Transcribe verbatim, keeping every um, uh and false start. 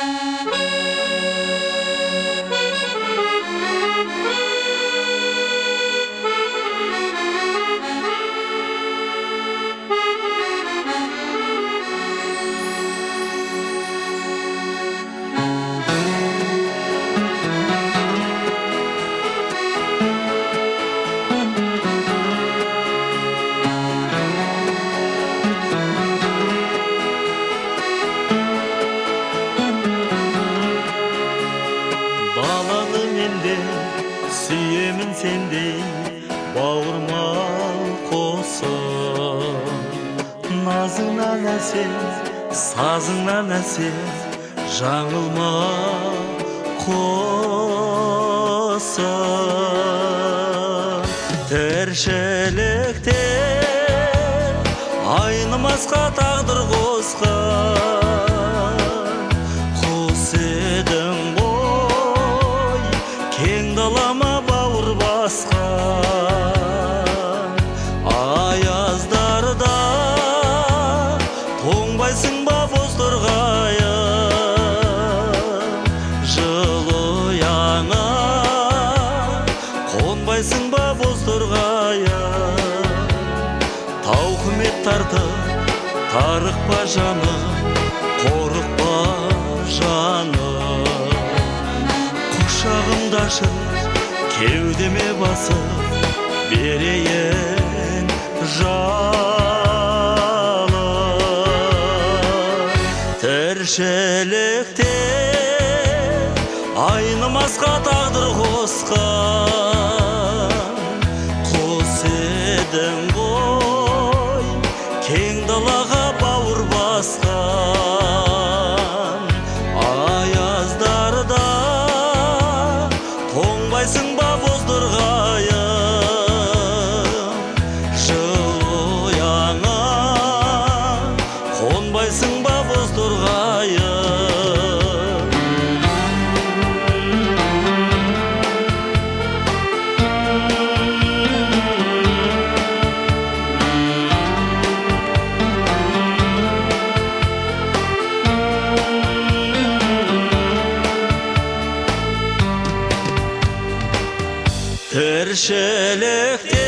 Сүйемін сендей бауырмал қосып, назыңнан әсем, сазыңнан әсем, жаңылма қосып. Тіршілікте айнымасқа тағдыр қосқан, құс едің ғой кең далама бауыр басқан. Аяздарда тоңбайсың ба бозторғайым, жылы ұяңа қонбайсың ба бозторғайым. Тауқымет тартып тарықпа жаным, қорықпа жаным. Құшағымда ашып кеудеме басып берейін жалын. Тіршілікте айнымасқа тағдыр қосқан, құс едің ғой кең далаға бауыр басқан. Аяздарда тоңбайсың ба бозторғайым, жылы ұяңа қонбайсың ба бозторғайым. Тіршілікте